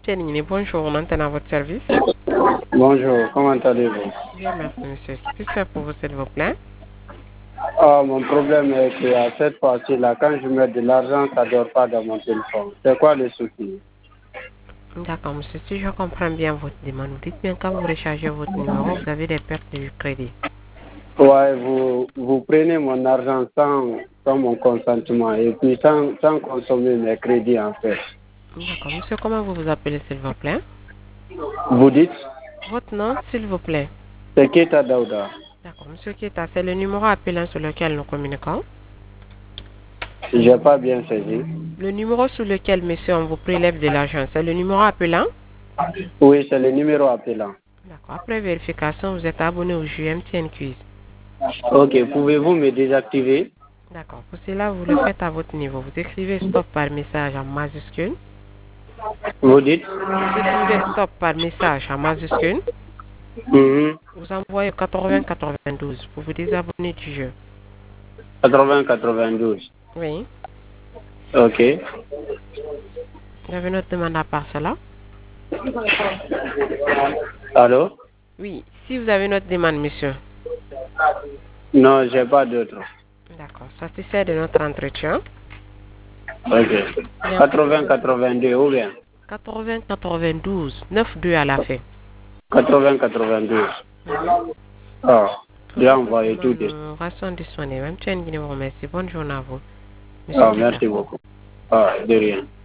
Bonjour, on entend à votre service. Bonjour, comment allez-vous? Bien, merci, monsieur. Que puis-je faire pour vous, s'il vous plaît? Mon problème est qu'à cette fois-ci-là, quand je mets de l'argent, ça ne dort pas dans mon téléphone. C'est quoi le souci? D'accord, monsieur. Si je comprends bien votre demande, vous dites bien quand vous rechargez votre numéro, vous avez des pertes de crédit. Ouais, vous prenez mon argent sans mon consentement et puis sans consommer mes crédits en fait. D'accord, monsieur. Comment vous vous appelez, s'il vous plaît? Vous dites, Votre nom, s'il vous plaît. c'est Keta Daouda. D'accord, monsieur Kita, c'est le numéro appelant sur lequel nous communiquons. Je n'ai pas bien saisi. Le numéro sur lequel, monsieur, on vous prélève de l'argent, c'est le numéro appelant? Oui, c'est le numéro appelant. D'accord. Après vérification, vous êtes abonné au JMTN Quiz. Ok, pouvez-vous me désactiver? D'accord. Pour cela, vous le faites à votre niveau. Vous écrivez stop par message en majuscule. Vous dites? Vous écrivez stop par message en majuscule. Mhm. Vous envoyez 80-92 pour vous désabonner du jeu. 80-92. Oui. Ok. Vous avez notre demande à part cela? Allô? Oui. Si vous avez notre demande, monsieur. Non, j'ai pas d'autre. D'accord. Satisfait de notre entretien. Ok. 80-82 ou bien? 80-92. 9-2 à la fin. 80-92. Mhm. Ah, Pour j'ai votre envoyé tout demande, de suite. nous restons disponibles. Même chaîne, vous remercie. Bonne journée à vous. Monsieur Ah, Kita. merci beaucoup. Ah, de rien.